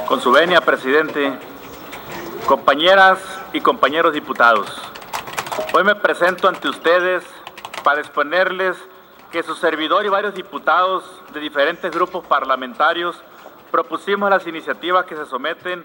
Con su venia, presidente, compañeras y compañeros diputados, hoy me presento ante ustedes para exponerles que su servidor y varios diputados de diferentes grupos parlamentarios propusimos las iniciativas que se someten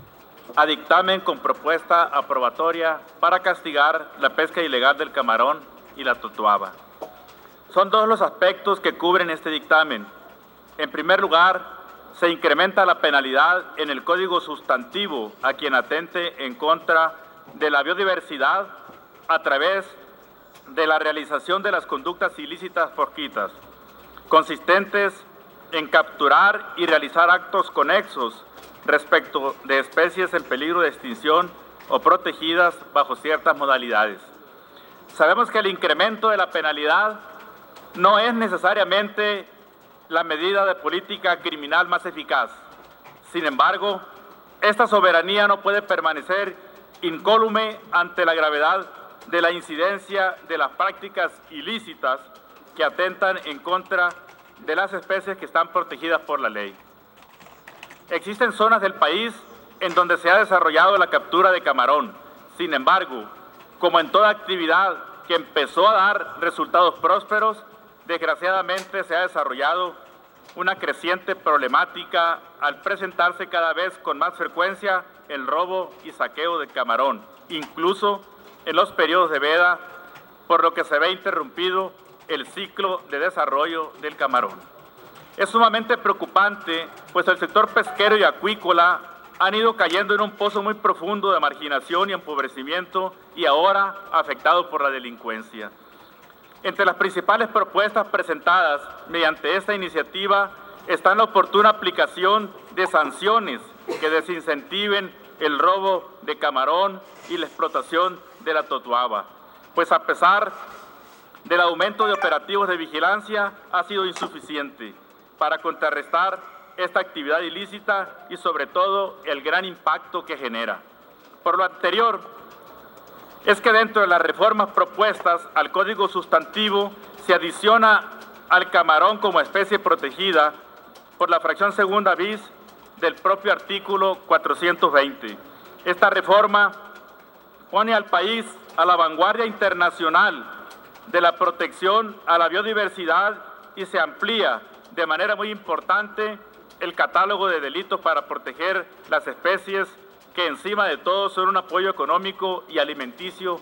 a dictamen con propuesta aprobatoria para castigar la pesca ilegal del camarón y la totuaba. Son dos los aspectos que cubren este dictamen. En primer lugar, se incrementa la penalidad en el Código Sustantivo a quien atente en contra de la biodiversidad a través de la realización de las conductas ilícitas fortuitas, consistentes en capturar y realizar actos conexos respecto de especies en peligro de extinción o protegidas bajo ciertas modalidades. Sabemos que el incremento de la penalidad no es necesariamente la medida de política criminal más eficaz. Sin embargo, esta soberanía no puede permanecer incólume ante la gravedad de la incidencia de las prácticas ilícitas que atentan en contra de las especies que están protegidas por la ley. Existen zonas del país en donde se ha desarrollado la captura de camarón. Sin embargo, como en toda actividad que empezó a dar resultados prósperos, desgraciadamente se ha desarrollado una creciente problemática al presentarse cada vez con más frecuencia el robo y saqueo de camarón, incluso en los periodos de veda, por lo que se ve interrumpido el ciclo de desarrollo del camarón. Es sumamente preocupante, pues el sector pesquero y acuícola han ido cayendo en un pozo muy profundo de marginación y empobrecimiento y ahora afectado por la delincuencia. Entre las principales propuestas presentadas mediante esta iniciativa está la oportuna aplicación de sanciones que desincentiven el robo de camarón y la explotación de la totuaba, pues a pesar del aumento de operativos de vigilancia ha sido insuficiente para contrarrestar esta actividad ilícita y sobre todo el gran impacto que genera. Por lo anterior, es que dentro de las reformas propuestas al Código Sustantivo se adiciona al camarón como especie protegida por la fracción segunda bis del propio artículo 420. Esta reforma pone al país a la vanguardia internacional de la protección a la biodiversidad y se amplía de manera muy importante el catálogo de delitos para proteger las especies que encima de todo son un apoyo económico y alimenticio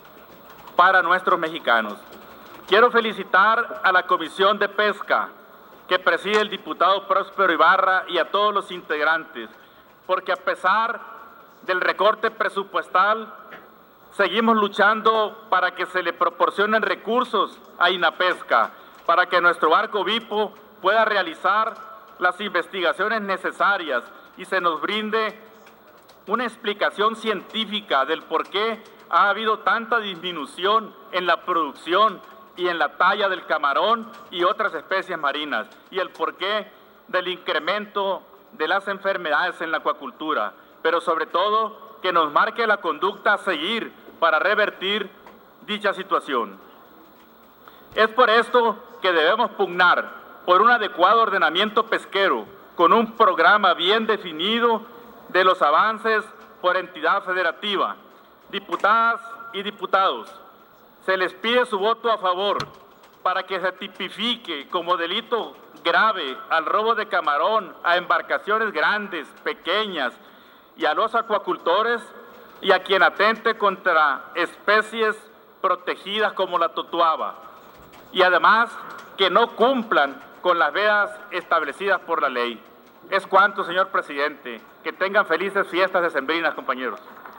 para nuestros mexicanos. Quiero felicitar a la Comisión de Pesca que preside el diputado Próspero Ibarra y a todos los integrantes, porque a pesar del recorte presupuestal, seguimos luchando para que se le proporcionen recursos a INAPESCA, para que nuestro barco Vipo pueda realizar las investigaciones necesarias y se nos brinde una explicación científica del por qué ha habido tanta disminución en la producción y en la talla del camarón y otras especies marinas, y el porqué del incremento de las enfermedades en la acuacultura, pero sobre todo que nos marque la conducta a seguir para revertir dicha situación. Es por esto que debemos pugnar por un adecuado ordenamiento pesquero, con un programa bien definido de los avances por entidad federativa. Diputadas y diputados, se les pide su voto a favor para que se tipifique como delito grave al robo de camarón a embarcaciones grandes, pequeñas y a los acuacultores y a quien atente contra especies protegidas como la totuaba, y además que no cumplan con las vedas establecidas por la ley. Es cuanto, señor presidente. Que tengan felices fiestas decembrinas, compañeros.